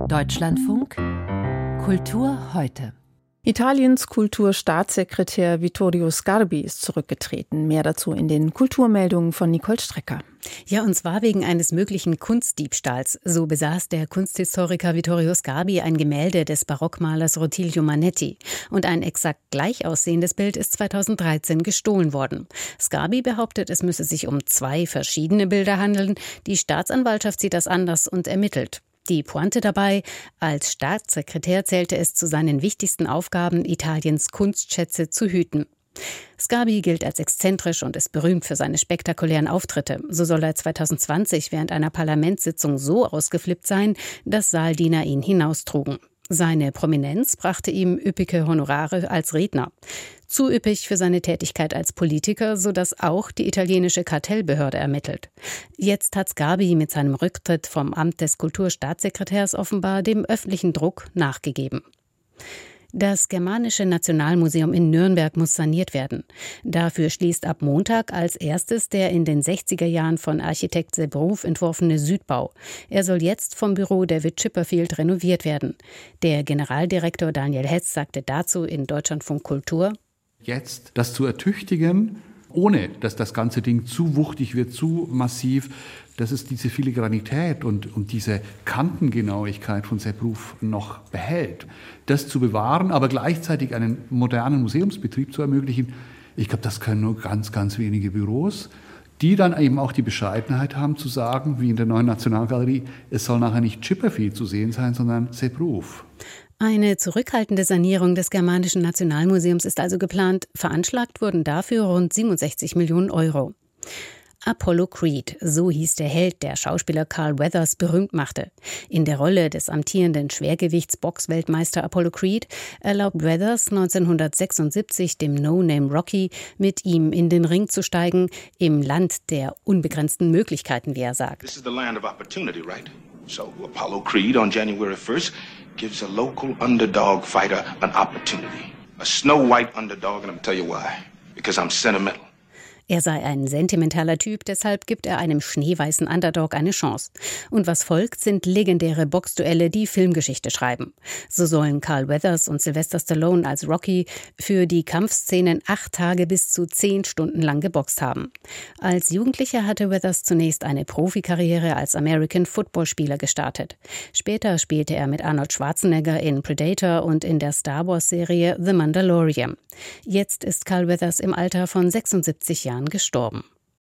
Deutschlandfunk Kultur heute. Italiens Kulturstaatssekretär Vittorio Sgarbi ist zurückgetreten. Mehr dazu in den Kulturmeldungen von Nicole Strecker. Ja, und zwar wegen eines möglichen Kunstdiebstahls. So besaß der Kunsthistoriker Vittorio Sgarbi ein Gemälde des Barockmalers Rutilio Manetti. Und ein exakt gleich aussehendes Bild ist 2013 gestohlen worden. Sgarbi behauptet, es müsse sich um 2 verschiedene Bilder handeln. Die Staatsanwaltschaft sieht das anders und ermittelt. Die Pointe dabei: Als Staatssekretär zählte es zu seinen wichtigsten Aufgaben, Italiens Kunstschätze zu hüten. Sgarbi gilt als exzentrisch und ist berühmt für seine spektakulären Auftritte. So soll er 2020 während einer Parlamentssitzung so ausgeflippt sein, dass Saaldiener ihn hinaustrugen. Seine Prominenz brachte ihm üppige Honorare als Redner. Zu üppig für seine Tätigkeit als Politiker, sodass auch die italienische Kartellbehörde ermittelt. Jetzt hat Sgarbi mit seinem Rücktritt vom Amt des Kulturstaatssekretärs offenbar dem öffentlichen Druck nachgegeben. Das Germanische Nationalmuseum in Nürnberg muss saniert werden. Dafür schließt ab Montag als erstes der in den 60er Jahren von Architekt Sepp Ruf entworfene Südbau. Er soll jetzt vom Büro David Chipperfield renoviert werden. Der Generaldirektor Daniel Hetz sagte dazu in Deutschlandfunk Kultur: Jetzt das zu ertüchtigen, ohne dass das ganze Ding zu wuchtig wird, zu massiv, dass es diese Filigranität und diese Kantengenauigkeit von Sepp Ruf noch behält. Das zu bewahren, aber gleichzeitig einen modernen Museumsbetrieb zu ermöglichen, ich glaube, das können nur ganz, ganz wenige Büros, die dann eben auch die Bescheidenheit haben zu sagen, wie in der neuen Nationalgalerie, es soll nachher nicht Chipperfield zu sehen sein, sondern Sepp Ruf. Eine zurückhaltende Sanierung des Germanischen Nationalmuseums ist also geplant. Veranschlagt wurden dafür rund 67 Millionen Euro. Apollo Creed, so hieß der Held, der Schauspieler Carl Weathers berühmt machte. In der Rolle des amtierenden Schwergewichtsbox-Weltmeister Apollo Creed erlaubt Weathers 1976 dem No-Name Rocky, mit ihm in den Ring zu steigen, im Land der unbegrenzten Möglichkeiten, wie er sagt. This is the land of opportunity, right? So Apollo Creed on January 1st gives a local underdog fighter an opportunity. A Snow White underdog, and I'm tell you why. Because I'm sentimental. Er sei ein sentimentaler Typ, deshalb gibt er einem schneeweißen Underdog eine Chance. Und was folgt, sind legendäre Boxduelle, die Filmgeschichte schreiben. So sollen Carl Weathers und Sylvester Stallone als Rocky für die Kampfszenen 8 Tage bis zu 10 Stunden lang geboxt haben. Als Jugendlicher hatte Weathers zunächst eine Profikarriere als American-Football-Spieler gestartet. Später spielte er mit Arnold Schwarzenegger in Predator und in der Star-Wars-Serie The Mandalorian. Jetzt ist Carl Weathers im Alter von 76 Jahren gestorben.